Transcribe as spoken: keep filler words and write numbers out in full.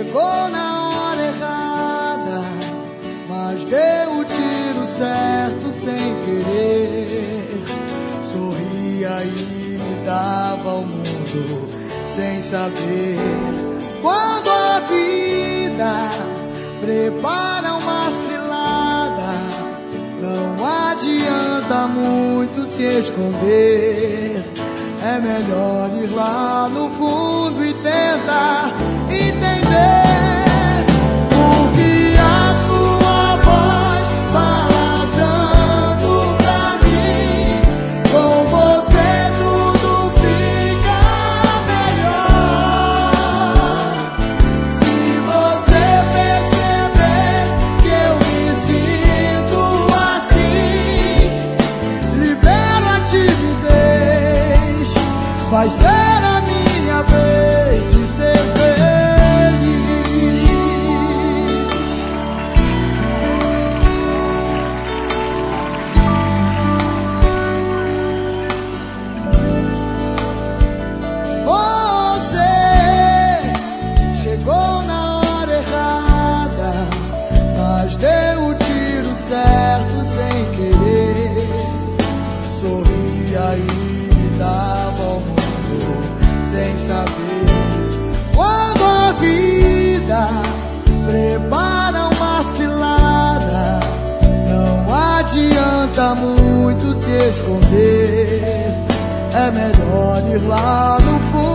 Chegou na hora errada, mas deu o tiro certo sem querer. Sorria e me dava o mundo sem saber. Quando a vida prepara uma cilada, não adianta muito se esconder. É melhor ir lá no fundo e tentar entender. Porque a sua voz fala tanto pra mim. Com você tudo fica melhor. Se você perceber que eu me sinto assim, libero a timidez. Vai ser a minha vez de ser feliz. Você chegou na hora errada, mas deu o tiro certo sem querer. Sorria e me dava o sem saber. Quando a vida prepara uma cilada, não adianta muito se esconder. É melhor ir lá no fundo